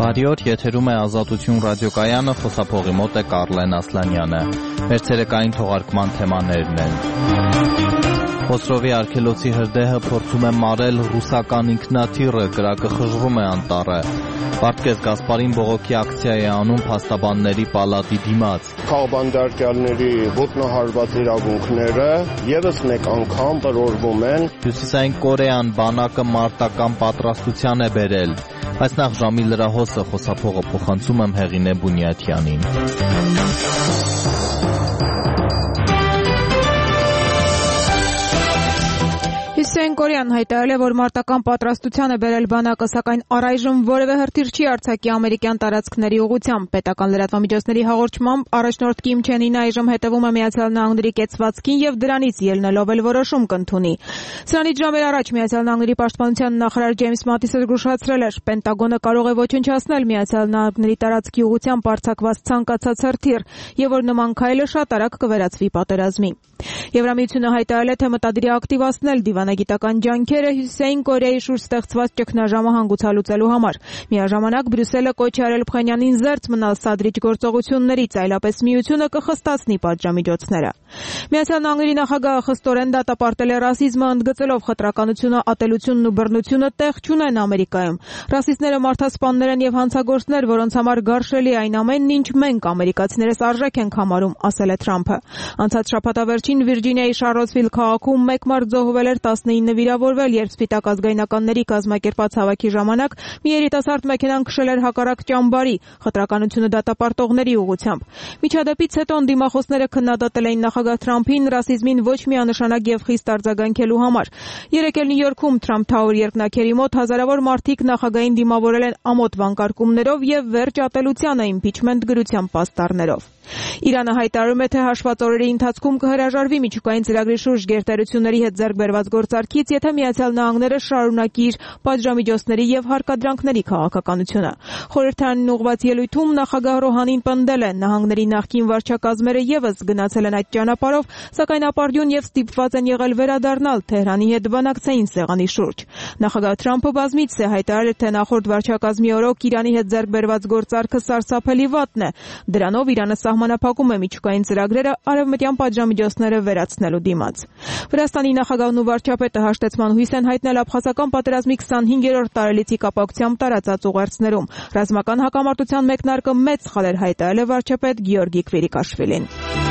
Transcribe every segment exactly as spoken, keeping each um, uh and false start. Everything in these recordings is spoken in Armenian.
Բարի օր, եթերում է Ազատություն ռադիոկայանը, խոսափողի մոտ է Կարլեն Ասլանյանը։ Մեր ցերեկային թողարկման թեմաներն են. Խոսրովի արգելոցի հրդեհը փորձում է մարել ռուսական ինքնաթիռը, կրակը խժռում է անտառը։ Վարդգես Գասպարին բողոքի ակցիա է անում փաստաբանների պալատի դիմաց։ Քաղբանդարկյալների ոտնահարված իրավունքները ևս մեկ անգամ տրորվում են։ Հյուսիսային Կորեան բանակը մարտական պատրաստության է բերել։ Այս նախ ժամի լրահոսը խոսափողը փոխանցում եմ Հեղինե Բունյաթյանին։ Հյուսիսային Կորեան հայտարարել է, որ մարտական պատրաստության է բերել բանակը, սակայն առայժմ որևէ հրթիռ չի արձակի ամերիկյան տարածքների ուղղությամբ։ Պետական լրատվամիջոցների հաղորդմամբ առաջնորդ Կիմ Չեն Ինը այժմ հետևում է Միացյալ Նահանգների կեցվածքին եւ դրանից ելնելով էլ որոշում կընդունի։ Սրանից ժամեր առաջ Միացյալ Նահանգների պաշտպանության նախարար Ջեյմս Մատիսը զգուշացրել էր, Պենտագոնը կարող է ոչնչացնել Միացյալ Նահանգների տարածքի ուղղությամբ արձակված ցանկացած հրթիռ եւ որ նման քայլը շատ արագ կվերածվի պատերազմի։ Եվրամիությունը հայտարարել է, թե մտադիր է ակտիվացնել դիվանագիտական ջանքերը Հյուսիսային Կորեայի շուրջ ստեղծված ճգնաժամը հանգուցալուծելու համար։ Միաժամանակ Բրյուսելը կոչ է արել Փխենյանին զերծ մնալ սադրիչ գործողություններից, այլապես միությունը կխստացնի պատժամիջոցները։ Միացյալ Նահանգների նախագահը խստորեն դատապարտել է ռասիզմը, ընդգծելով խտրականությունը, ատելությունն ու բռնությունը տեղ չունեն Ամերիկայում։ Ռասիստները մարդասպաններ են եւ հանցագործներ, որոնց համար գարշելի այն ամենն, ինչ մենք ամերիկացիներս արժեք ենք համարում, ասել է Թրամփը։ Անցած շաբաթավերջին Վիրջինիայի Շարլոտսվիլ քաղաքում մեկ մարդ զոհվել էր, տասնինը վիրավորվել, երբ Սպիտակ ազգայնականների կազմակերպած հավաքի ժամանակ մի երիտասարդ մեքենան քշել էր հակառակ ճամբարի, խտրականությունը դատապարտողների ուղղությամբ։ Միջադեպից հետո դիմախոսները քննադատել էին նախագահ Թրամփին ռասիզմին ոչ միանշանակ եւ խիստ արձագանքելու համար։ Երեկ էլ Նյու Յորքում Թրամփ Թաուեր երկնաքերի մոտ հազարավոր մարդիկ նախագահին դիմավորել են ամոթ վանկարկումներով եւ վերջ ատելությանը իմպիչմենտ գրությամբ պաստառներով։ Իրանը հայտարարում է, թե հաշված օրերի ընթացքում կհրաժարվի միջուկային ծրագրի շուրջ գերտերությունների հետ ձեռք բերված գործարքից, եթե Միացյալ Նահանգները շարունակի իր պատժամիջոցների եւ հարկադրանքների քաղաքականությունը։ Խորհրդարանին ուղղված ելույթում նախագահ Ռոհանին պնդել է, նահանգների նախկին վարչակազմերը եւս գնացել են այդ ճանապարհով, սակայն ապարդյուն եւ ստիպված են եղել վերադառնալ Թեհրանի հետ բանակցային սեղանի շուրջ։ Նախագահ Թրամփը բազմիցս է հայտարարել, թե նախորդ վարչակազմի օրոք Իրանի հետ ձեռք բերված գործարքը սարսափելի վատն է։ Դրանով Իրանը սահմանափակում է միջուկային ծրագրերը արևմտյան պատժամիջոցները վերացնելու դիմաց։ Վրաստանի նախագահն ու վարչապետը հաշտեցման հույս են հայտնել Աբխազական պատերազմի քսանհինգերորդ տարելիցի կապակցությամբ տարածած ուղերձներում։ Ռազմական հակամարտության մեկնարկը մեծ սխալ էր հայտարարել է վարչապետ Գեորգի Քվիրիկաշվիլին։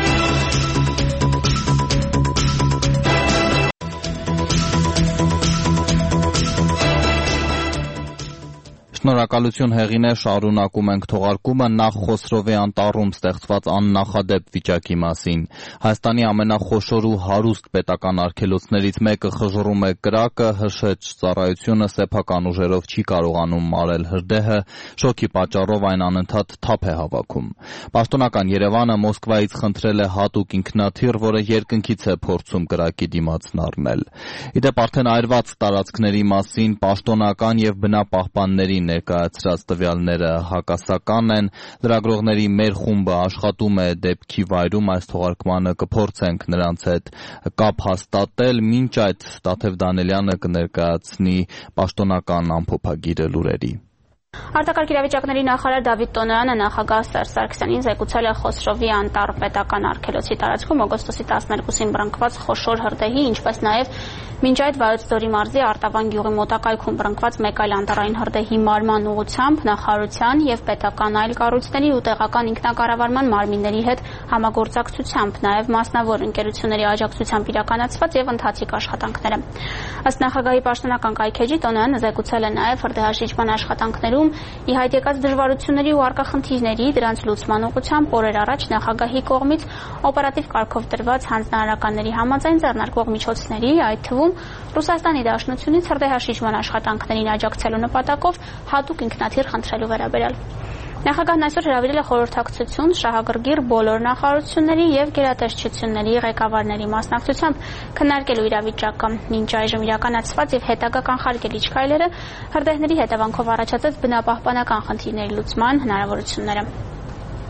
Շնորհակալություն Հեղինե, շարունակում ենք թողարկումը նախ Խոսրովի անտառում ստեղծված աննախադեպ վիճակի մասին։ Հայաստանի ամենախոշոր ու հարուստ պետական արգելոցներից մեկը խժռում է կրակը, հրշեջ ծառայությունը սեփական ուժերով չի կարողանում մարել հրդեհը, շոկի պատճառով այն անընդհատ թափ է հավաքում։ Պաշտոնական Երևանը Մոսկվայից խնդրել է հատուկ ինքնաթիռ, որը երկնքից է փորձում կրակի դիմացն առնել։ Իդեպ արդեն այրված տարածքների մասին պաշտոնական եւ բնապահպանների ներկայացրած տվյալները հակասական են, լրագրողների մեր խումբը աշխատում է դեպքի վայրում, այս թողարկմանը կփորձենք նրանց հետ կապ հաստատել, մինչ այդ Տաթև Դանելյանը կներկայացնի պաշտոնական ամփոփագիրը լուրերի։ Արտակարգ իրավիճակների նախարար Դավիթ Տոնոյանը նախագահ Սերժ Սարգսյանին զեկուցել է Խոսրովի անտառ պետական արգելոցի տարածքում օգոստոսի տասներկուսին բռնկված խոշոր հրդեհի, ինչպես նաև մինչ այդ Վայոց ձորի մարզի Արտավան գյուղի մոտակայքում բռնկված մեկ այլ անտառային հրդեհի մարման ուղղությամբ նախարարության եւ պետական այլ կառույցների ու տեղական ինքնակառավարման մարմինների հետ համագործակցությամբ, նաև մասնավոր ընկերությունների աջակցությամբ իրականացված եւ ընթացիկ աշխատանքները։ Ըստ նախագահի պաշտոնական կայքեջի Տոնոյանը զեկուցել է նաև հրդեհաշիջման աշխատանքներում ի հայտ եկած դժվարությունների ու առկա խնդիրների դրանց լուծման ուղղությամբ օրեր առաջ նախագահի կողմից օպերատիվ կարգով տրված հանձնարարականների համաձայն ձեռնարկվող միջոցների, այդ թվում Ռուսաստանի Դաշնությունից հրդեհաշիջման աշխատանքներին աջակցելու նպատակով հատուկ ինքնաթիռ խնդրելու վերաբերյալ։ Նախագահն այսօր հրավիրել է խորհրդակցություն շահագրգիռ բոլոր նախարարությունների եւ գերատեսչությունների ղեկավարների մասնակցությամբ քննարկելու իրավիճակը, մինչ այժմ իրականացված եւ հետագա կանխարգելիչ քայլերը, հրդեհների հետևանքով առաջացած բնապահպանական խնդիրների լուծման հնարավորությունները։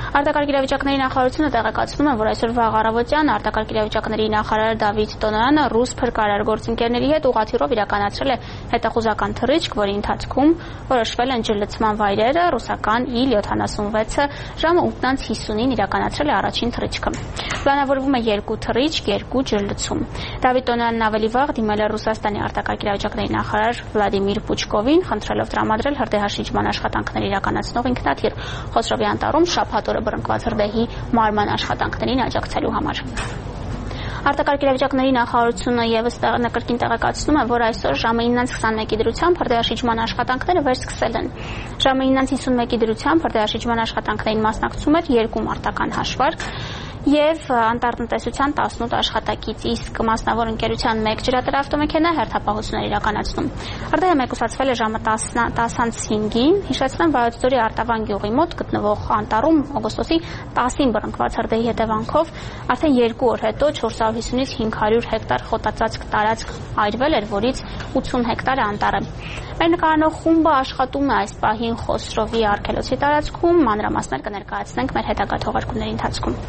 Արտակարգ իրավիճակների նախարարությունը տեղեկացնում է, որ այսօր վաղ առավոտյան արտակարգ իրավիճակների նախարար Դավիթ Տոնոյանը ռուս փրկարար գործընկերների հետ ուղղաթիռով իրականացրել է հետախուզական թռիչք, որի ընթացքում որոշվել են ջրլցման վայրերը, ռուսական իլ յոթանասունվեցը ժամը ութ հիսունին իրականացրել է առաջին թռիչքը։ Պլանավորվում է երկու թռիչք, երկու ջրլցում։ Դավիթ Տոնոյանն ավելի վաղ դիմել է Ռուսաստանի արտակարգ իրավիճակների նախարար Վլադիմիր Պուչկովին, խնդրելով տրամադրել հրդեհաշիջման աշխատանքներ իրականացնող ինքնաթիռ Խոսրովի անտառում շաբաթ օրը բռնկված հրդեհի մարման աշխատանքներին աջակցելու համար։ Արտակարգ իրավիճակների նախարարությունը եւս նկրկին տեղեկացնում է, որ այսօր ժամը ինը քսանմեկի դրությամբ հրդեհաշիջման աշխատանքները վերսկսել են։ Ժամը ինը հիսունմեկի դրությամբ հրդեհաշիջման աշխատանքներին մասնակցում էր երկու մարտական հաշվարկ եւ անտառտնտեսության տասնութ աշխատակից, իսկ մասնավոր ընկերության մեկ ջրատար-ավտոմեքենա հերթապահություն էր իրականացնում։ Հրդեհը մեկուսացվել է ժամը տասը հինգին, հիշեցնեմ, Վայոց ձորի Արտավան գյուղի մոտ գտնվող անտառում օգոստոսի տասին բռնկված հրդեհի հետևանքով արդեն երկու օր հետո չորս հարյուր հիսունից հինգ հարյուր հեկտար խոտածածկ տարածք այրվել էր, որից ութուն հեկտարը անտառ է։ Մեր նկարանող խումբը աշխատում է այս պահին Խոսրովի արգելոցի տարածքում, մանրամասներ կներկայացնենք մեր հետագա թողարկումների ընթացքում։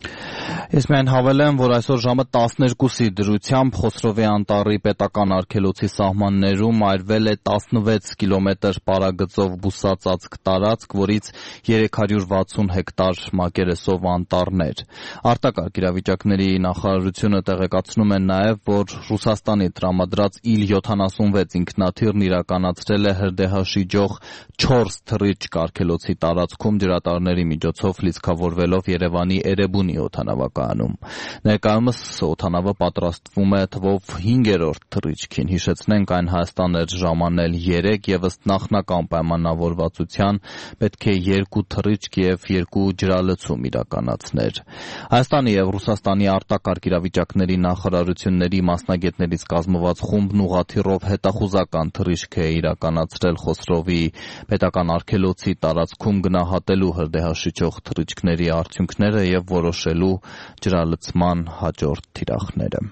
Ես միայն հավելեմ, որ այսօր ժամը տասներկուսի դրությամբ Խոսրովի անտառի պետական արգելոցի սահմաններում այրվել է տասնվեց կիլոմետր պարագծով բուսածածկ տարածք, որից երեք հարյուր վաթսուն հեկտար մակերեսով անտառներ։ Արտակարգ իրավիճակների նախարարությունը տեղեկացնում է նաև, որ Ռուսաստանի տրամադրած իլ յոթանասունվեց ինքնաթիռն իրականացրել է հրդեհաշիջող չորս թռիչք արգելոցի տարածքում ջրատարների միջոցով լիցքավորվելով Երևանի Էրեբունի օդանավակայանում։ Ներկայումս օդանավը պատրաստվում է թվով հինգերորդ թռիչքին։ Հիշեցնենք, այն Հայաստան էր ժամանել երեք եւ ըստ նախնական պայմանավորվածության պետք է երկու թռիչք եւ երկու ջրալցում իրականացներ։ Հայաստանի եւ Ռուսաստանի արտակարգ իրավիճակների նախարարությունների մասնագետներից կազմված խումբն ուղղաթիռով հետախուզական թռիչք է իրականացրել Խոսրովի պետական արգելոցի տարածքում գնահատելու հրդեհաշիջող թռիչքների արդյունքները եւ որոշելու ջրալցման հաջորդ թիրախները։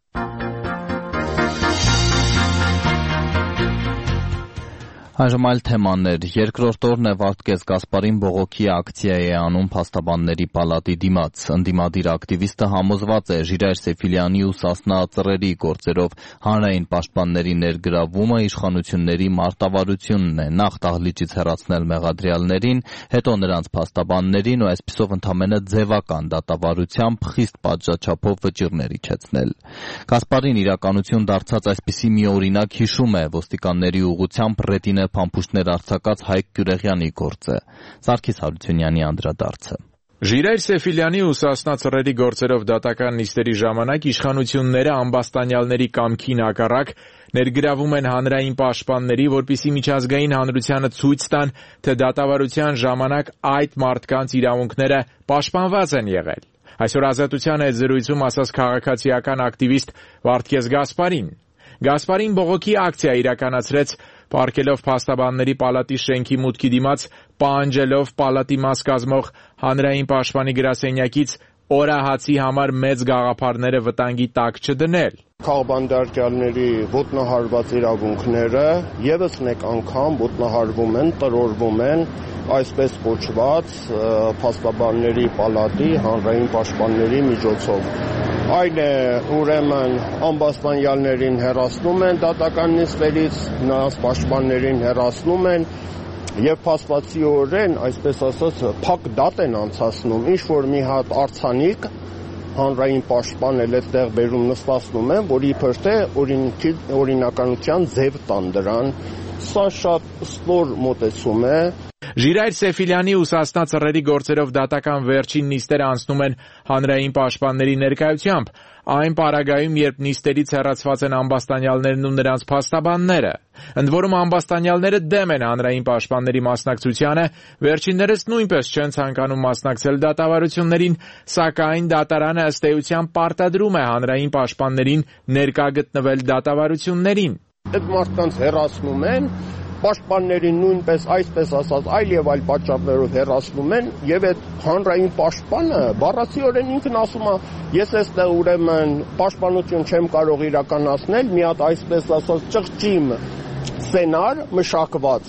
Այժմ այլ թեմաներ։ Երկրորդ օրն է Վարդգես Գասպարին բողոքի ակցիա է անում Փաստաբանների պալատի դիմաց։ Ընդդիմադիր ակտիվիստը համոզված է Ժիրայր Սեֆիլյանի ու Սասնա Ծռերի գործերով հանրային պաշտպանների ներգրավումը իշխանությունների մարտավարությունն է, նախ դահլիճից հեռացնել մեղադրյալներին, հետո նրանց փաստաբաններին ու այսպիսով ընդամենը ձևական դատավարությամբ խիստ պատժաչափով վճիռներ իջեցնել։ Գասպարին իրականություն դարձած այսպիսի մի օրինակ հիշում է ոստիկանների ուղղությամբ ռետինե փամփուշտներ արձակած Հայկ Գյուրեղյանի գործը։ Սարգիս Հարությունյանի անդրադարձը։ Ժիրայր Սեֆիլյանի ու Սասնա Ծռերի գործերով դատական նիստերի ժամանակ իշխանությունները ամբաստանյալների կամքին հակառակ ներգրավում են հանրային պաշտպանների, որպեսզի միջազգային հանրությանը ցույց տան, թե դատավարության ժամանակ այդ մարդկանց իրավունքները պաշտպանված են եղել։ Այսօր Ազատության հետ զրույցում ասաց քաղաքացիական ակտիվիստ Վարդգես Գասպարին։ Գասպարին բողոքի ակցիա իրականացրեց պարգելով Փաստաբանների պալատի շենքի մուտքի դիմաց, պահանջելով պալատի մաս կազմող հանրային պաշտպանի գրասենյակից օրահացի համար մեծ գաղափարները վտանգի տակ չդնել։ Քաղաքաբանների ոտնահարված իրավունքները եւս մեկ անգամ ոտնահարվում են, տրորվում են այսպես կոչված Փաստաբանների պալատի հանրային պաշտպանների միջոցով։ Այն է, ուրեմն ամբաստանյալներին հեռացնում են դատական նիստերից, նրանց պաշտպաններին հեռացնում են եւ փաստացիորեն, այսպես ասած, փակ դատ են անցացնում, ինչ որ մի հատ արձանիկ հանրային պաշտպան էլ այդտեղ բերում նստացնում են, որ իբր թե օրինականության ձև տան դրան։ Սա շատ ստոր մոտեցում է։ Ժիրայր Սեֆիլյանի ու Սասնա Ծռերի գործերով դատական վերջին նիստերը անցնում են հանրային պաշտպանների ներկայությամբ, այն պարագայում, երբ նիստերից հեռացված են ամբաստանյալներն ու նրանց փաստաբանները։ Ընդ որում ամբաստանյալները դեմ են հանրային պաշտպանների մասնակցությանը, վերջիններս նույնպես չեն ցանկանում մասնակցել դատավարություններին, սակայն դատարանը ըստ էության պարտադրում է հանրային պաշտպաններին ներկա գտնվել դատավարություններին։ Այդ մարդկանց հեռացնում են, պաշտպաններին նույնպես այսպես ասած այլ եւ այլ պատճառներով հեռացնում են եւ այդ հանրային պաշտպանը բառացիորեն ինքն ասում է ես այստեղ ուրեմն պաշտպանություն չեմ կարող իրականացնել մի հատ այսպես ասած ճղճիմ սցենար մշակված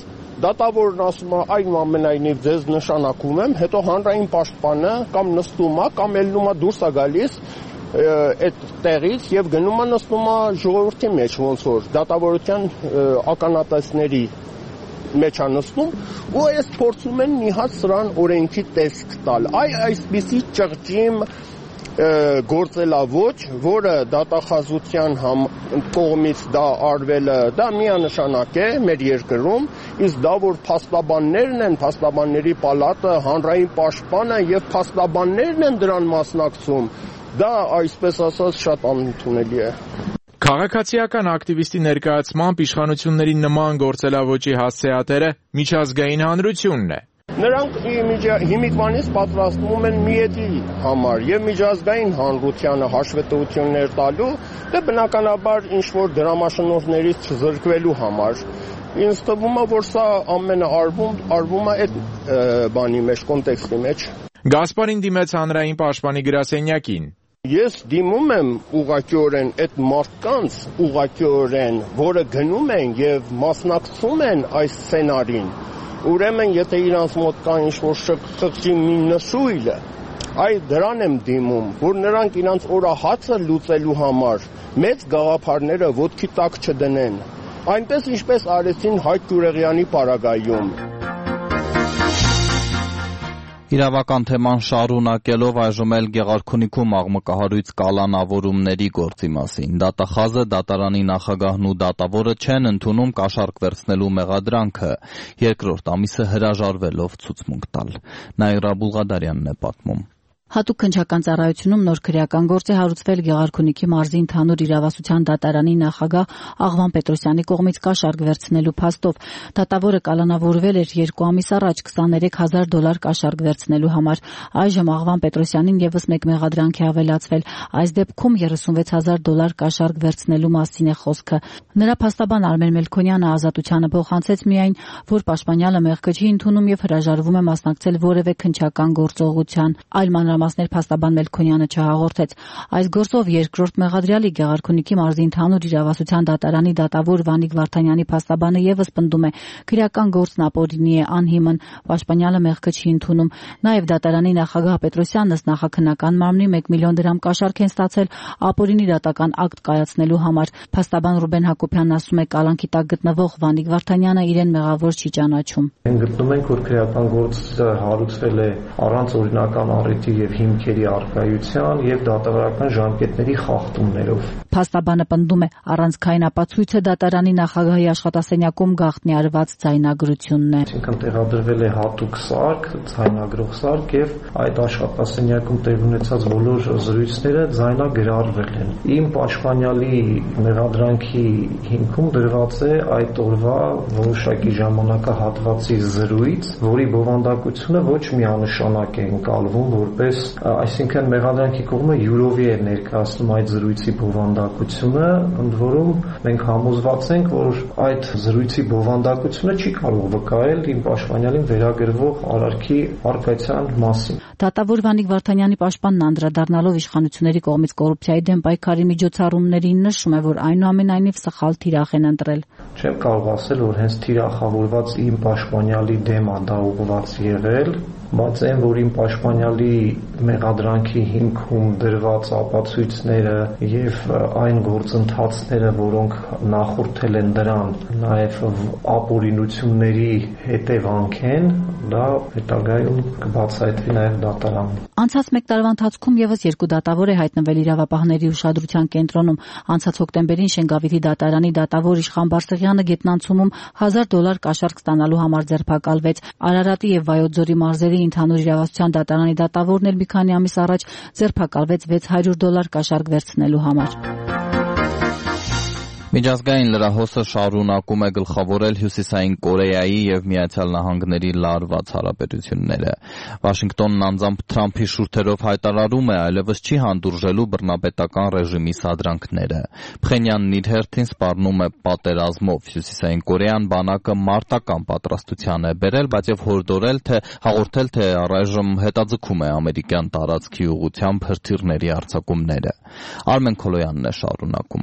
Դատավորն ասում է այնուամենայնիվ ձեզ նշանակում եմ, հետո հանրային պաշտպանը կամ նստում է, կամ ելնում է դուրս է գալիս այդ տեղից եւ գնում է նստում է ժողովրդի մեջ, ոնց որ դատավորության ականատեսների մեջ է նստում, ու այս փորձում են մի հատ սրան օրենքի տեսք տալ։ Այ այսպիսի ճղճիմ գործելավոճ, որը դատախազության կողմից դա արվելը, դա միանշանակ է մեր երկրում, իսկ դա որ փաստաբաններն են, փաստաբանների պալատը, հանրային պաշտպանը եւ փաստաբաններն են դրան մասնակցում, դա այսպես ասած շատ անընդունելի է։ Քաղաքացիական ակտիվիստի ներկայացմամբ իշխանությունների նման գործելավոճի հասցեատերը միջազգային հանրությունն է։ Նրանք հիմիկվանից պատրաստվում են միետի համար եւ միջազգային հանրությանը հաշվետվություններ տալու, դե բնականաբար ինչ-որ դրամաշնորհներից չզրկվելու համար։ Ինձ թվում է, որ սա ամենը արվում, արվում է այդ բանի մեջ, կոնտեքստի մեջ։ Գասպարին դիմեց հանրային պաշտպանի գրասենյակին։ Ես դիմում եմ ուղղակիորեն այդ մարդկանց, ուղղակիորեն, որը գնում են եւ մասնակցում են այս սցենարին, ուրեմն եթե իրանց մոտ կա ինչ-որ շղճի մի նշույլ, այ դրան եմ դիմում, որ նրանք իրանց օրահացը լուծելու համար մեծ գաղափարները ոտքի տակ չդնեն, այնպես ինչպես արեցին Հայկ Գյուրեղյանի պարագայում։ Իրավական թեման շարունակելով այժմ էլ Գեղարքունիքում աղմկահարույց կալանավորումների գործի մասին։ Դատախազը, դատարանի նախագահն ու դատավորը չեն ընդունում կաշառք վերցնելու մեղադրանքը, երկրորդ ամիսը հրաժարվելով ցուցմունք տալ։ Նաիրա Բուլղադարյանն է պատմում։ Հատուկ քննչական ծառայությունում նոր քրեական գործ է հարուցվել Գեղարքունիքի մարզի ընդհանուր իրավասության դատարանի նախագահ Աղվան Պետրոսյանի կողմից կաշառք վերցնելու փաստով։ Դատավորը կալանավորվել էր երկու ամիս առաջ քսաներեք հազար դոլար կաշառք վերցնելու համար։ Այժմ Աղվան Պետրոսյանին եւս մեկ մեղադրանք է ավելացվել։ Այս դեպքում երեսունվեց հազար դոլար կաշառք վերցնելու մասին է խոսքը։ Նրա փաստաբան Արմեն Մելքոնյանը ազատությանը փոխանցեց միայն, որ պաշտպանյալը մեղքը չի ընդունում եւ հրաժարվում է մասնակցել որևէ քննչական գործողության։ Այլ մանրամասներ փաստաբան Մելքոնյանը չհաղորդեց։ Այս գործով երկրորդ մեղադրյալի Գեղարքունիքի մարզի ընդհանուր իրավասության դատարանի դատավոր Վանիկ Վարդանյանի փաստաբանը եւս պնդում է, քրեական գործն ապօրինի է, անհիմն, պաշտպանյալը մեղքը չի ընդունում։ Նաեւ դատարանի նախագահ Պետրոսյանն ըստ նախաքննական մարմնի մեկ միլիոն դրամ կաշառք են ստացել ապօրինի դատական ակտ կայացնելու համար։ Փաստաբան Ռուբեն Հակոբյանն ասում է, կալանքի տակ գտնվող Վանիկ Վարդանյանը իրեն մեղավոր չի ճանաչում։ Գտնում ենք, որ քրեական գործը հարուցվել է առանց օրինական առիթի եւ հիմքերի առկայության եւ դատավարական ժամկետների խախտումներով։ Փաստաբանը պնդում է, առանցքային ապացույցը դատարանի նախագահի աշխատասենյակում գաղտնի արված ձայնագրությունն է։ Այսինքն տեղադրվել է հատուկ սարք, ձայնագրող սարք եւ այդ աշխատասենյակում տեղ ունեցած բոլոր զրույցները ձայնագրարվել են։ Իմ պաշտպանյալի մեղադրանքի հիմքում դրված է այդ օրվա որոշակի ժամանակահատվածի զրույց, որի բովանդակությունը ոչ միանշանակ է ընկալվում որպես, այսինքն մեղադրանքի կողմը յուրովի է ներկայացնում այդ զրույցի բովանդակությունը, ընդ որում մենք համոզված ենք, որ այդ զրույցի բովանդակությունը չի կարող վկայել իմ պաշտպանյալին վերագրվող արարքի առկայության մասին։ Դատավոր Վանիկ Վարդանյանի պաշտպանն անդրադառնալով իշխանությունների կողմից կոռուպցիայի դեմ պայքարի միջոցառումներին նշում է, որ այնուամենայնիվ սխալ թիրախ են ընտրել։ Չեմ կարող ասել, որ հենց թիրախավորված իմ պաշտպանյալի դեմ է դա ուղղված եղել, բայց այն, որ իմ պաշտպանյալի մեղադրանքի հիմքում դրված ապացույցները եւ այն գործընթացները, որոնք նախորդել են դրան, նաեւ ապօրինությունների հետևանք են, դա հետագայում կբացահայտվի նաեւ դատարանում։ Անցած մեկ տարվա ընթացքում եւս երկու դատավոր է հայտնվել իրավապահների ուշադրության կենտրոնում։ Անցած հոկտեմբերին Շենգավիթի դատարանի դատավոր Իշխան Բարսեղյանը գետնանցումում հազար դոլար կաշառք ստանալու համար ձերբակալվեց։ Արարատի եւ Վայոց ձորի մարզերի ընդհանուր իրավասության դատարանի դատավորն էլ մի քանի ամիս առաջ ձերբակալվեց վեց հարյուր դոլար կաշառք վերցնելու համար։ Միջազգային լրահոսը շարունակում է գլխավորել Հյուսիսային Կորեայի եւ Միացյալ Նահանգների լարված հարաբերությունները։ Վաշինգտոնն անձամբ Թրամփի շուրթերով հայտարարում է այլևս չի հանդուրժելու բռնապետական ռեժիմի սադրանքները։ Փխենյանն իր հերթին սպառնում է պատերազմով։ Հյուսիսային Կորեան բանակը մարտական պատրաստության է բերել, բայց եւ հորդորել թե հաղորդել թե առայժմ հետաձգում է ամերիկյան տարածքի ուղղությամբ հրթիռների արձակումները։ Արմեն Քոլոյանն է շարունակում։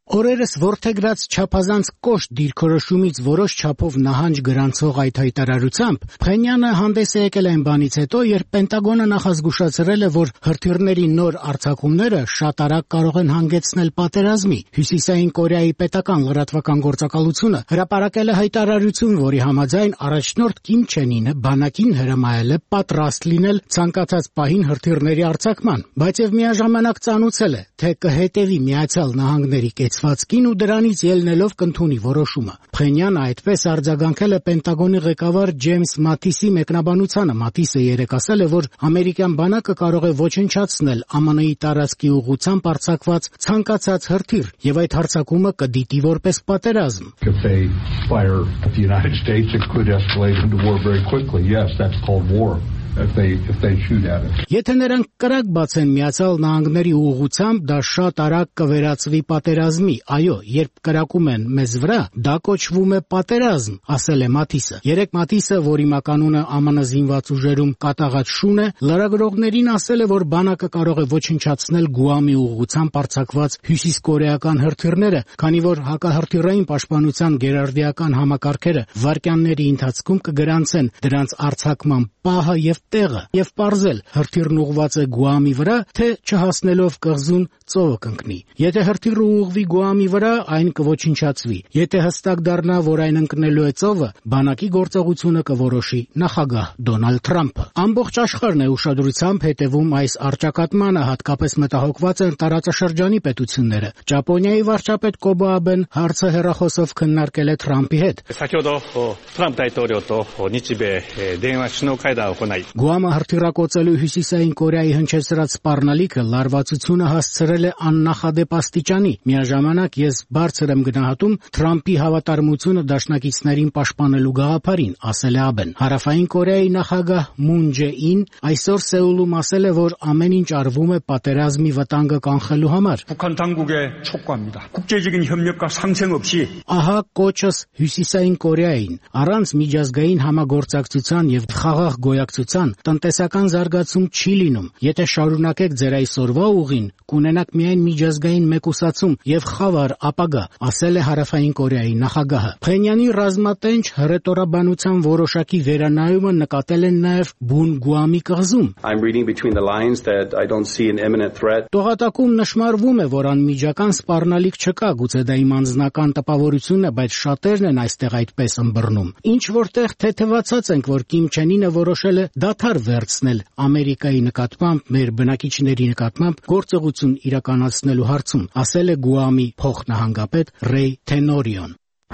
Օրերս որդեգրած չափազանց կոշտ դիրքորոշումից որոշ չափով նահանջ գրանցող այդ հայտարարությամբ Փխենյանը հանդես է եկել այն բանից հետո, երբ Պենտագոնը նախազգուշացրել է, որ հրթիռների նոր արձակումները շատ արագ կարող են հանգեցնել պատերազմի։ Հյուսիսային Կորեայի պետական լրատվական գործակալությունը հրապարակել է հայտարարություն, որի համաձայն առաջնորդ Կիմ Չեն Ինը բանակին հրամայել է պատրաստ լինել ցանկացած պահին հրթիռների արձակման, բայց եւ միաժամանակ ծանուցել է, թե կհետևի Միացյալ Նահանգների կեցվածքին ու դրանից ելնելով կընդունի որոշումը։ Փխենյանը այդպես արձագանքել է Պենտագոնի ղեկավար Ջեյմս Մաթիսի մեկնաբանությանը։ Մաթիսը երեկ ասել է, որ ամերիկյան բանակը կարող է ոչնչացնել ԱՄՆ -ի տարածքի ուղղությամբ արձակված ցանկացած հրթիռ եւ այդ հարձակումը կդիտի որպես պատերազմ։ If they fire at the United States, it could escalate into war very quickly. Yes, that's called war. If they, if they shoot at it. Եթե նրանք կրակ բացեն Միացյալ Նահանգների ուղղությամբ, դա շատ արագ կվերածվի պատերազմի։ Այո, երբ կրակում են մեզ վրա, դա կոչվում է պատերազմ, ասել է Մաթիսը։ Երեք Մաթիսը, որի մականունը ԱՄՆ զինված ուժերում կատաղած շուն է, լրագրողներին ասել է, որ բանակը կարող է ոչնչացնել Գուամի ուղղությամբ արձակված հյուսիսկորեական հրթիռները, քանի որ հակահրթիռային պաշտպանության գերարդիական համակարգերը վայրկյանների ընթացքում կգրանցեն դրանց արձակման պահը եւ տեղը եւ պարզել հրթիռն ուղված է Գուամի վրա, թե չհասնելով կղզուն ծովը կընկնի։ Եթե հրթիռը ուղղվի Գուամի վրա, այն կոչնչացվի։ Եթե հստակ դառնա, որ այն ընկնելու է ծովը, բանակի գործողությունը կորոշի նախագահ Դոնալդ Թրամփը։ Ամբողջ աշխարհն է ուշադրությամբ հետևում այս առճակատմանը, հատկապես մտահոգված են տարածաշրջանի պետությունները։ Ճապոնիայի վարչապետ Կոբո Աբեն հարցը հեռախոսով քննարկել է Թրամփի հետ։ Գուամը հրթիռակոծելու Հյուսիսային Կորեայի հնչեցրած սպառնալիքը լարվածությունը հասցրել է աննախադեպ աստիճանի։ Միաժամանակ ես բարձր եմ գնահատում Թրամփի հավատարմությունը դաշնակիցներին պաշտպանելու գաղափարին, ասել է Աբեն։ Հարավային Կորեայի նախագահ Մուն Ջե-ին այսօր Սեուլում ասել է, որ ամեն ինչ արվում է պատերազմի վտանգը կանխելու համար։ Ահա կոչս Հյուսիսային Կորեային, առանց միջազգային համագործակցության եւ խաղաղ գոյակցության տնտեսական զարգացում չի լինում։ Եթե շարունակեք ձեր այսօրվա ուղին, կունենաք միայն միջազգային մեկուսացում եւ խավար ապագա, ասել է Հարավային Կորեայի նախագահը։ Փխենյանի ռազմատենչ հռետորաբանության որոշակի վերանայումը նկատել են նաեւ բուն Գուամի կղզում։ Տողատակում նշмарվում է, որ անմիջական սպառնալիք չկա, գուցե դա իմ անձնական տպավորությունն է, բայց շատերն են այստեղ այդպես ըմբռնում։ Ինչ որտեղ թեթևացած ենք, որ Կիմ Չեն Ինը որոշել է դադար վերցնել Ամերիկայի նկատմամբ, մեր բնակիչների նկատմամբ գործողություն իրականացնելու հարցում, ասել է Գուամի փոխնահանգապետ Ռեյ Թենորիոն։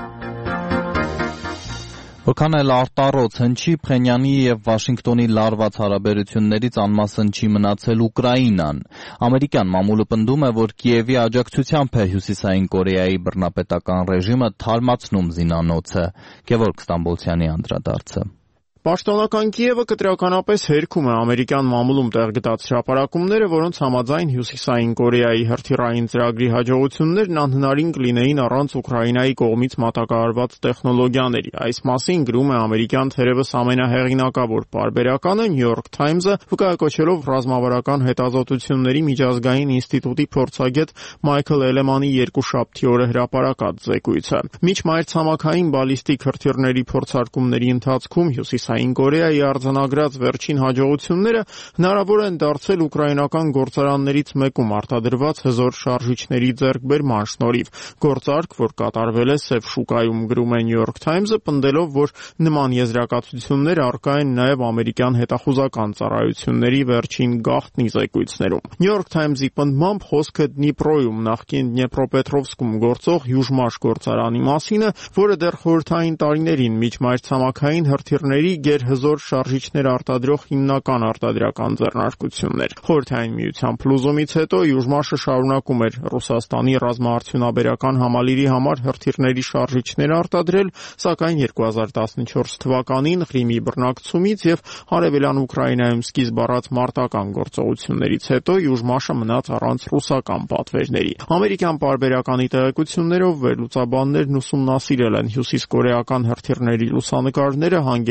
Որքան էլ արտառոց հնչի, Փխենյանի եւ Վաշինգտոնի լարված հարաբերություններից անմասն չի մնացել Ուկրաինան։ Ամերիկյան մամուլը պնդում է, որ Կիևի աջակցությամբ է Հյուսիսային Կորեայի բռնապետական ռեժիմը թարմացնում զինանոցը։ Գևորգ Ստամբոլցյանի անդրադարձը։ Պաշտոնական Կիևը կտրականապես հերքում է ամերիկյան մամուլում տեղ գտած հրապարակումները, որոնց համաձայն Հյուսիսային Կորեայի հրթիռային ծրագրի հաջողություններն անհնարին կլինեին առանց Ուկրաինայի կողմից մատակարարված տեխնոլոգիաների։ Այս մասին գրում է ամերիկյան թերևս ամենահեղինակավոր պարբերականը New York Times-ը, վկայակոչելով ռազմավարական հետազոտությունների միջազգային ինստիտուտի փորձագետ Մայքլ Էլեմանի երկուշաբթի օրը հրապարակած զեկույցը։ Միջմայրցամաքային բալիստիկ հրթիռների փորձարկումների ընթացքում Հյուսիսային Կորեայի արձանագրած վերջին հաջողությունները հնարավոր են դարձել ուկրաինական գործարաններից մեկում արտադրված հզոր շարժիչների ձեռքբերման շնորհիվ։ Գործարք, որ կատարվել է Սև շուկայում, գրում է New York Times-ը, պնդելով, որ նման եզրակացություններ առկա են նաև ամերիկյան հետախուզական ծառայությունների վերջին գաղտնի զեկույցներում։ New York Times-ի պնդմամբ խոսքը Դնիպրոյում, նախկին Դնեպրոպետրովսկում գործող Յուժմաշ գործարանի մասին է, որը դեռ խորհրդային տարիներին միջմայրցամաքային հրթիռների գերհզոր շարժիչներ արտադրող հիմնական արտադրական ձեռնարկությունն էր։ Խորհրդային միության փլուզումից հետո Յուժմաշը շարունակում էր Ռուսաստանի ռազմաարդյունաբերական համալիրի համար հրթիռների շարժիչներ արտադրել, սակայն երկու հազար տասնչորս թվականին Ղրիմի բռնակցումից եւ Հարևելյան Ուկրաինայում սկիզբ առած մարտական գործողություններից հետո Յուժմաշը մնաց առանց ռուսական պատվերների։ Ամերիկյան պարբերականի տեղեկություններով վերլուծաբաններն ուսումնասիրել են հյուսիսկորեական հրթիռների լուսանկարները, հանգելով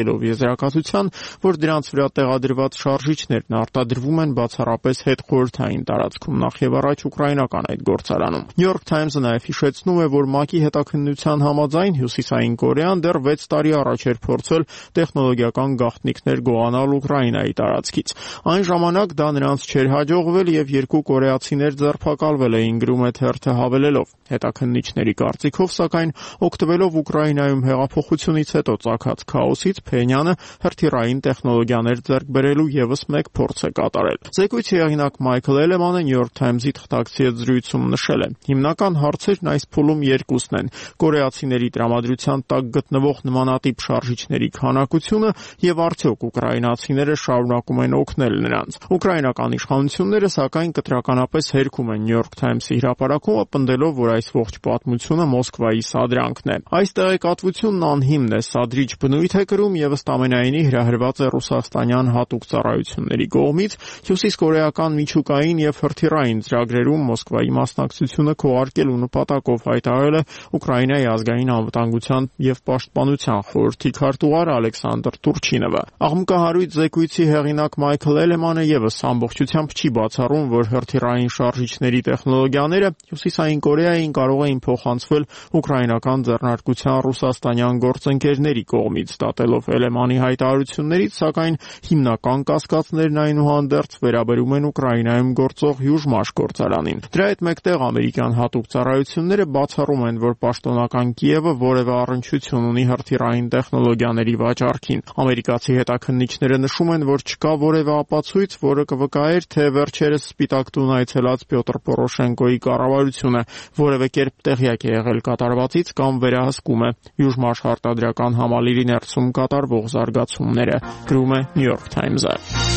եզրակացության, որ դրանց վրա տեղադրված շարժիչներն արտադրվում են բացառապես հետխորհրդային տարածքում, նախ եւ առաջ ուկրաինական այդ գործարանում։ New York Times-ը նաեւ հիշեցնում է, որ ՄԱԿ-ի հետաքննության համաձայն Հյուսիսային Կորեան դեռ վեց տարի առաջ էր փորձել տեխնոլոգիական գաղտնիքներ գողանալ Ուկրաինայի տարածքից։ Այն ժամանակ դա նրանց չէր հաջողվել եւ երկու կորեացիներ ձերբակալվել էին, գրում է թերթը հավելելով. Հետաքննիչների կարծիքով, սակայն, օգտվելով Ուկրաինայում հեղափոխությունից հետո ծագած քաոսից, Փենյանը հրթիռային տեխնոլոգիաներ ձեռք բերելու եւս մեկ փորձ է կատարել։ Զեկույցի հեղինակ Մայքլ Էլեմանը New York Times-ի թղթակցի հետ զրույցում նշել է. հիմնական հարցերն այս փուլում երկուսն են՝ կորեացիների տրամադրության տակ գտնվող նմանատիպ շարժիչների քանակությունը եւ արդյոք ուկրաինացիները շարունակում են օգնել նրանց։ Ուկրաինական իշխանությունները, սակայն, կտրականապես հերքում են New York Times-ի հրապարակումը, պնդելով, որ այս ողջ պատմությունը Մոսկվայի սադրանքն է։ Այս տեղեկատվությունն անհիմն է, սադրիչ բնույթ է կրում եւ ըստ ամենայնի հրահրված է ռուսաստանյան հատուկ ծառայությունների կողմից հյուսիսկորեական միջուկային եւ հրթիռային ծրագրերում Մոսկվայի մասնակցությունը քողարկելու նպատակով, հայտարարել է Ուկրաինայի ազգային անվտանգության եւ պաշտպանության խորհրդի քարտուղար Ալեքսանդր Տուրչինովը։ Աղմկահարույց զեկույցի հեղինակ Մայքլ Էլեմանը եւս ամբողջությամբ չի բացառում, որ հրթիռային շարժիչների տեխնոլոգիաները Հյուսիսային Կորեային կարող էին փոխանցվել ուկրաինական ձեռնարկության ռուսաստանյան գործընկերների կողմից, դատելով Էլեմանի հայտարարություններից, սակայն հիմնական կասկածներն այնուհանդերձ վերաբերում են Ուկրաինայում գործող Հյուժմաշ գործարանին։ Դրա հետ մեկտեղ ամերիկյան հատուկ ծառայությունները բացառում են, որ պաշտոնական Կիևը որևէ առնչություն ունի հրթիռային տեխնոլոգիաների վաճառքին։ Ամերիկացի հետաքննիչները նշում են, որ չկա որևէ ապացույց, որը կվկայեր, թե վերջերս Սպիտակ տուն այցելած Պյոտր Պորոշենկոյի կառավարությունը որևէ կերպ տեղյակ է եղել կատարվածից կամ վերահսկում է Հյուժմաշ արտադրական համալիրի ներսում կատարվող զարգացումները, գրում է New York Times-ը։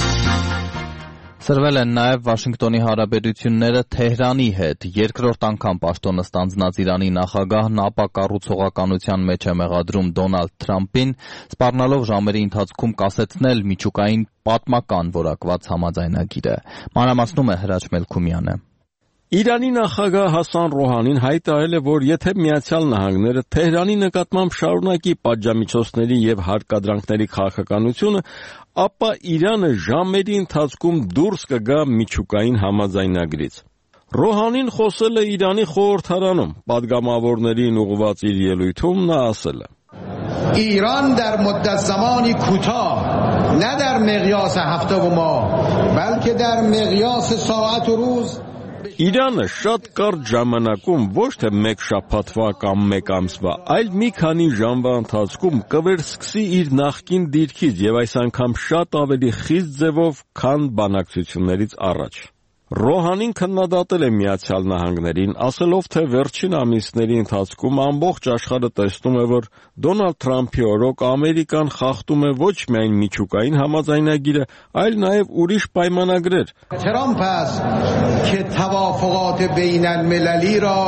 Սրվել են նաև Վաշինգտոնի հարաբերությունները Թեհրանի հետ։ Երկրորդ անգամ պաշտոնը ստանձնած Իրանի նախագահն ապակառուցողականության մեջ է մեղադրում Դոնալդ Թրամփին, սպառնալով ժամերի ընթացքում կասեցնել միջուկային պատմական որակված համաձայնագիրը։ Մանրամասնում է Հրաչ Մելքումյանը։ Իրանի նախագահ Հասան Ռոհանին հայտարարել է, որ եթե Միացյալ Նահանգները Թեհրանի նկատմամբ շարունակի պատժամիջոցների եւ հարկադրանքների քաղաքականությունը, ապա Իրանը ժամերի ընթացքում դուրս կգա միջուկային համաձայնագրից։ Ռոհանին խոսել է Իրանի խորհրդարանում, պատգամավորներին ուղղված իր ելույթում նա ասել է. ایران در مدت زمانی کوتاه نه در مقیاس هفته و ماه بلکه در مقیاس ساعت و روز Իրանը շատ կարճ ժամանակում ոչ թե մեկ շաբաթվա կամ մեկ ամսվա, այլ մի քանի ժամվա ընթացքում կվերսկսի իր նախկին դիրքից եւ այս անգամ շատ ավելի խիստ ձևով, քան բանակցություններից առաջ։ Ռոհանին քննադատել է Միացյալ Նահանգներին, ասելով, թե վերջին ամիսների ընթացքում ամբողջ աշխարհը տեսնում է, որ Դոնալդ Թրամփի օրոք Ամերիկան խախտում է ոչ միայն միջուկային համաձայնագիրը, այլ նաև ուրիշ պայմանագրեր։ Թրամփ است که توافقات بین المللی را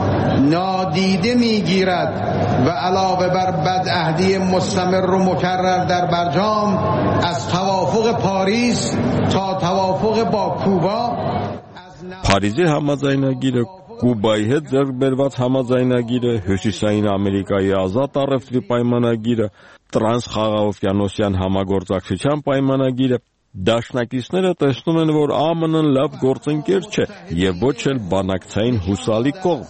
نادیده میگیرد و علاوه بر بدعهدی مستمر و مکرر در برجام از توافق پاریس تا توافق با کوبا Փարիզի համաձայնագիրը, Կուբայի հետ ձեռք բերված համաձայնագիրը, Հյուսիսային Ամերիկայի ազատ առևտրի պայմանագիրը, Տրանսխաղաղօվկիանոսյան համագործակցության պայմանագիրը, դաշնակիցները տեսնում են, որ ԱՄՆ-ն լավ գործընկեր չէ եւ ոչ էլ բանակցային հուսալի կողմ։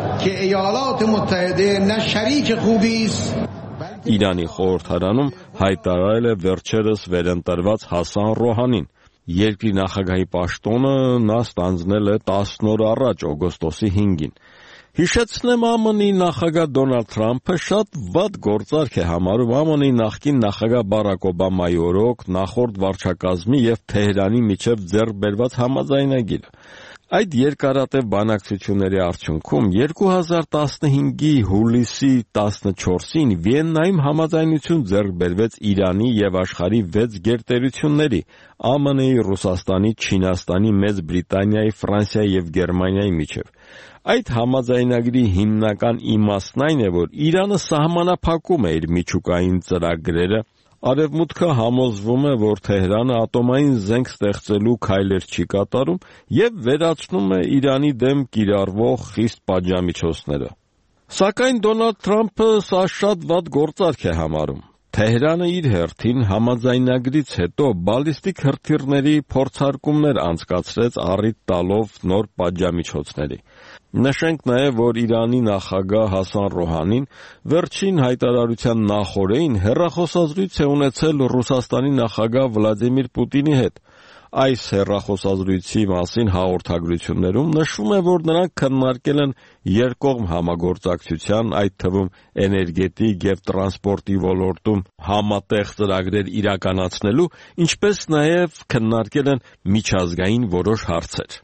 Իրանի խորհրդարանում հայտարարել է վերջերս վերընտրված Հասան Ռոհանին։ Երկրի նախագահի պաշտոնը նա ստանձնել է տասն օր առաջ, օգոստոսի հինգին։ Հիշեցնեմ, ԱՄՆ-ի նախագահ Դոնալդ Թրամփը շատ վատ գործարք է համարում ԱՄՆ-ի նախկին նախագահ Բարակ Օբամայի օրոք նախորդ վարչակազմի եւ Թեհրանի միջև ձեռք բերված համաձայնագիրը։ Այդ երկարատև բանակցությունների արդյունքում երկու հազար տասնհինգի հուլիսի տասնչորսին Վիեննայում համաձայնություն ձեռք բերվեց Իրանի եւ աշխարհի վեց գերտերությունների՝ ԱՄՆ-ի, Ռուսաստանի, Չինաստանի, Մեծ Բրիտանիայի, Ֆրանսիայի եւ Գերմանիայի միջև։ Այդ համաձայնագրի հիմնական իմաստն այն է, որ Իրանը սահմանափակում է իր միջուկային ծրագրերը, Արևմուտքը համոզվում է, որ Թեհրանը ատոմային զենք ստեղծելու քայլեր չի կատարում եւ վերացնում է Իրանի դեմ կիրառվող խիստ պատժամիջոցները։ Սակայն Դոնալդ Թրամփը սա շատ վատ գործարք է համարում։ Թեհրանը իր հերթին համաձայնագրից հետո բալիստիկ հրթիռների փորձարկումներ անցկացրեց առիթ տալով նոր պատժամիջոցների։ Նշենք նաև, որ Իրանի նախագահ Հասան Ռոհանին վերջին հայտարարության նախօրեին հեռախոսազրույց է ունեցել Ռուսաստանի նախագահ Վլադիմիր Պուտինի հետ։ Այս հեռախոսազրույցի մասին հաղորդագրություններում նշվում է, որ նրանք քննարկել են երկկողմ համագործակցության, այդ թվում էներգետիկ և տրանսպորտի ոլորտում համատեղ ծրագրեր իրականացնելու, ինչպես նաև քննարկել են միջազգային որոշ հարցեր։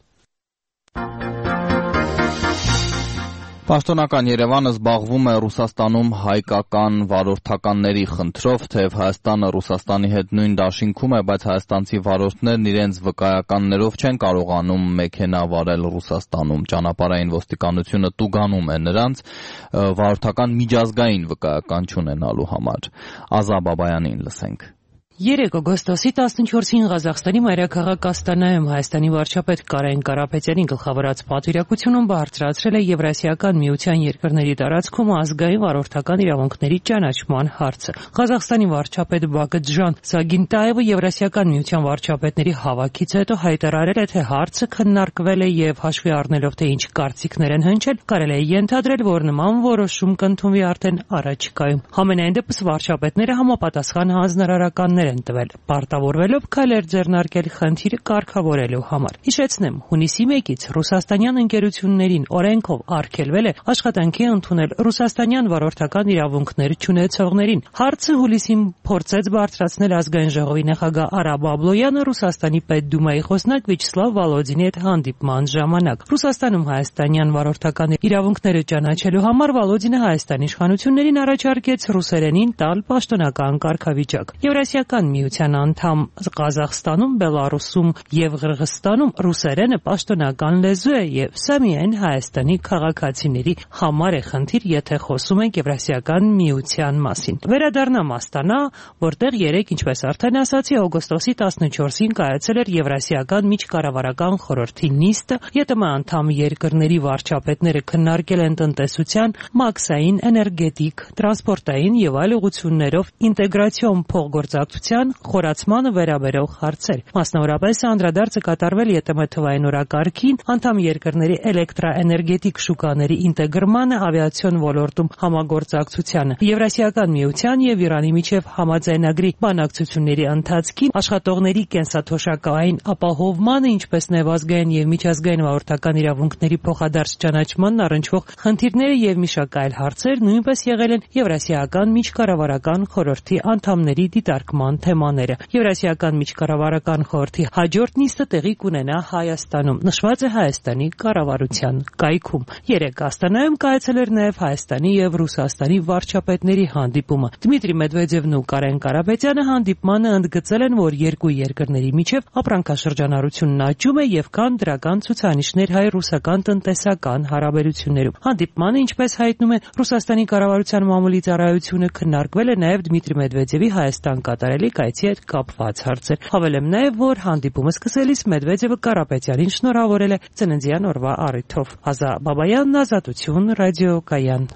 Պաշտոնական Երևանը զբաղվում է Ռուսաստանում հայկական վարորդականների խնդրով, թեև Հայաստանը Ռուսաստանի հետ նույն դաշինքում է, բայց հայաստանցի վարորդներն իրենց վկայականներով չեն կարողանում մեքենա վարել Ռուսաստանում։ Ճանապարհային ոստիկանությունը տուգանում է նրանց վարորդական միջազգային վկայական չունենալու համար։ Ազա Բաբայանին լսենք։ Երեկ օգոստոսի տասնչորսին Ղազախստանի մայրաքաղաք Աստանայում Հայաստանի վարչապետ Կարեն Կարապետյանի գլխավորած պատվիրակությունում բարձրացրել է Եվրասիական միության երկրների տարածքում ազգային վարորդական իրավունքների ճանաչման հարցը։ Ղազախստանի վարչապետ Բակытժան Սագինտաևը Եվրասիական միության վարչապետների հավաքից հետո հայտարարել է, թե հարցը քննարկվել է եւ հաշվի առնելով, թե ինչ կարծիքներ են հնչել, կարելի է ենթադրել, որ նման որոշում կընդունվի արդեն առաջիկայում։ Համենայն դեպս վարչապետները համապատասխան հանձնարարականներ են տվել, պարտավորվելով քայլեր ձեռնարկել խնդիրը կարգավորելու համար։ Հիշեցնեմ, հունիսի մեկից ռուսաստանյան ընկերություններին օրենքով արգելվել է աշխատանքի ընդունել ռուսաստանյան վարորդական իրավունքներ չունեցողներին։ Հարցը հուլիսին փորձեց բարձրացնել ազգային ժողովի նախագահ Արա Բաբլոյանը Ռուսաստանի պետդումայի խոսնակ Վիաչեսլավ Վոլոդինի հետ հանդիպման ժամանակ։ Ռուսաստանում հայաստանյան վարորդական իրավունքները ճանաչելու համար Վոլոդինը Հայաստանի իշխանություններին առաջարկեց ռուսերենին տալ պաշտոնական կարգավիճակ։ Եվրասիական միության անդամ Ղազախստանում, Բելարուսում եւ Ղրղստանում ռուսերենը պաշտոնական լեզու է եւ սա միայն Հայաստանի քաղաքացիների համար է խնդիր, եթե խոսում ենք Եվրասիական միության մասին։ Վերադառնամ Աստանա, որտեղ երեկ, ինչպես արդեն ասացի, օգոստոսի տասնչորսին կայացել էր Եվրասիական միջկառավարական խորհրդի նիստը, ԵՏՄ անդամ երկրների վարչապետները քննարկել են տնտեսության, մաքսային, էներգետիկ, տրանսպորտային եւ այլ ուղղություններով ինտեգրացիոն փոխգործակցության խորացմանը վերաբերող հարցեր։ Մասնավորապես անդրադարձը կատարվել ԵՏՄ թվային օրակարգին, անդամ երկրների էլեկտրաէներգետիկ շուկաների ինտեգրմանը, ավիացիոն ոլորտում համագործակցությանը, Եվրասիական միության եւ Իրանի միջև համաձայնագրի բանակցությունների ընթացքին, աշխատողների կենսաթոշակային ապահովմանը, ինչպես նաեւ ազգային եւ միջազգային վարորդական իրավունքների փոխադարձ ճանաչմանն առնչվող խնդիրները եւ մի շարք այլ հարցեր նույնպես եղել են Եվրասիական միջկառավարական խորհրդի անդամների դիտարկման թեմաները։ Եվրասիական միջկառավարական խորհրդի հաջորդ նիստը տեղի կունենա Հայաստանում, նշված է Հայաստանի կառավարության կայքում։ Երեկ Աստանայում կայացել էր նաև Հայաստանի եւ Ռուսաստանի վարչապետների հանդիպումը։ Դմիտրի Մեդվեդևն ու Կարեն Կարապետյանը հանդիպմանը ընդգծել են, որ երկու երկրների միջև ապրանքաշրջանառությունն աճում է եւ կան դրական ցուցանիշներ հայ-ռուսական տնտեսական հարաբերություններում։ Հանդիպմանը, ինչպես հայտնում է Ռուսաստանի կառավարության մամուլի ծառայությունը, քննարկվել է նաև Դմիտրի Մեդվեդևի Հայաստան կատարելի կայցի հետ կապված հարցեր։ Հավելեմ նաև, որ հանդիպումը սկսելիս Մեդվեդևը Կարապետյանին շնորհավորել է ծննդյան օրվա առիթով։ Ազա Բաբայան, Ազատություն, ռադիոկայան։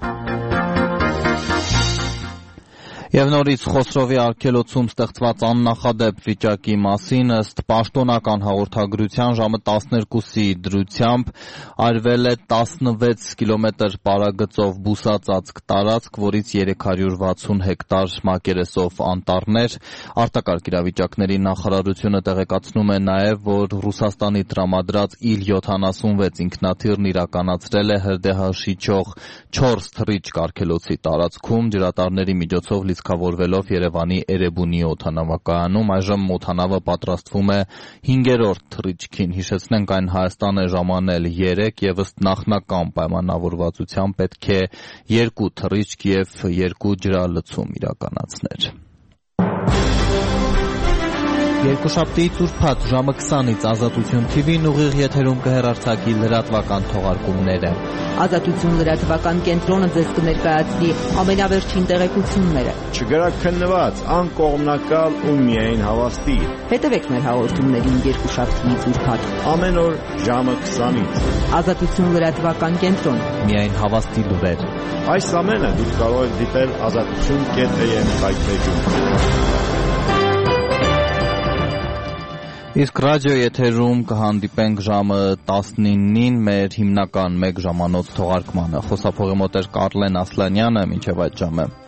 Եվ նորից Խոսրովի արգելոցում ստեղծված աննախադեպ վիճակի մասին ըստ պաշտոնական հաղորդագրության ժամը տասներկուսի դրությամբ արվել է տասնվեց կիլոմետր պարագծով բուսածածկ տարածք, որից երեք հարյուր վաթսուն հեկտար մակերեսով անտառներ։ Արտակարգ իրավիճակների նախարարությունը տեղեկացնում է նաև, որ Ռուսաստանի տրամադրած Իլ յոթանասունվեց ինքնաթիռն իրականացրել է հրդեհաշիչող չորս թռիչք արգելոցի տարածքում, ջրատարների միջոցով լիցքավորվելով Երևանի Էրեբունի օդանավակայանում։ Այժմ օդանավը պատրաստվում է հինգերորդ թռիչքին։ Հիշեցնենք, այն Հայաստան է ժամանել երեք եւ ըստ նախնական պայմանավորվածության պետք է երկու թռիչք եւ երկու ջրալցում իրականացներ։ Երկուշաբթիից ուրբաթ ժամը քսանից Ազատություն թի վին ուղիղ եթերում կհեռարձակի լրատվական թողարկումները։ Ազատություն լրատվական կենտրոնը ձեզ կներկայացնի ամենավերջին տեղեկությունները։ Չգրակ քննված, անկողմնակալ ու միայն հավաստի։ Հետևեք մեր հաղորդումներին երկուշաբթիից ուրբաթ ամեն օր ժամը քսանից։ Ազատություն լրատվական կենտրոն։ Միայն հավաստի լուրեր։ Այս ամենը դուք կարող եք դիտել ազատություն կետ am կայքէջում։ Իսկ ռադիո եթերում կհանդիպենք ժամը տասնինին մեր հիմնական մեկ ժամանոց թողարկմանը։ Խոսափողի մոտ էր Կարլեն Ասլանյանը, մինչև այդ ժամը։